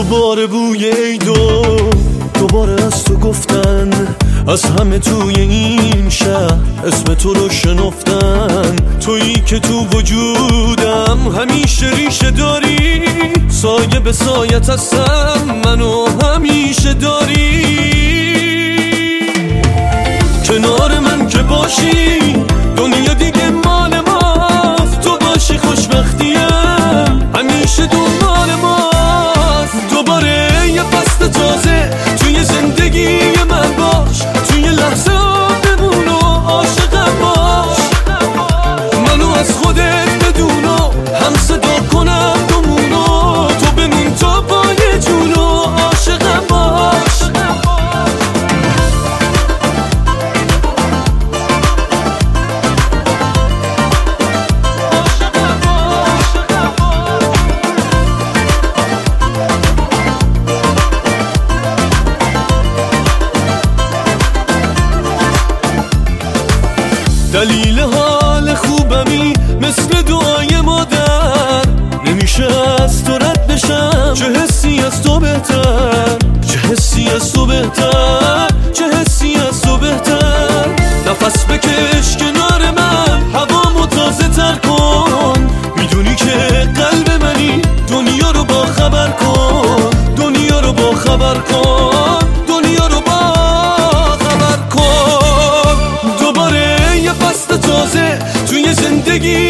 دوباره بوی عیدو دوباره از تو گفتن، از همه توی این شهر اسم تو رو شنفتن. تویی که تو وجودم همیشه ریشه داری، سایه به سایت هستم منو همیشه داری. کنار من که باشی دنیا دیگه مال ماست، تو باشی خوشبختیم همیشه دنبال ماست. دوباره یه فصل تازه توی زندگی من باش، توی لحظه بمون و عاشقم باش. منو از خودت بدون و هم صدا کنم دومونو، تو بمون تا پای جون و عاشقم باش. دلیل حال خوبمی مثل دعای مادر، نمیشه از تو رد بشم، چه حسی از تو بهتر، چه حسی از تو بهتر، چه حسی از تو بهتر. نفس بکش کنار من هوامو تازه تر کن، میدونی که قلب منی، دنیا رو با خبر کن، دنیا رو با خبر کن، دنیا رو با خبر کن. دوباره یه فصل تازه توی زندگی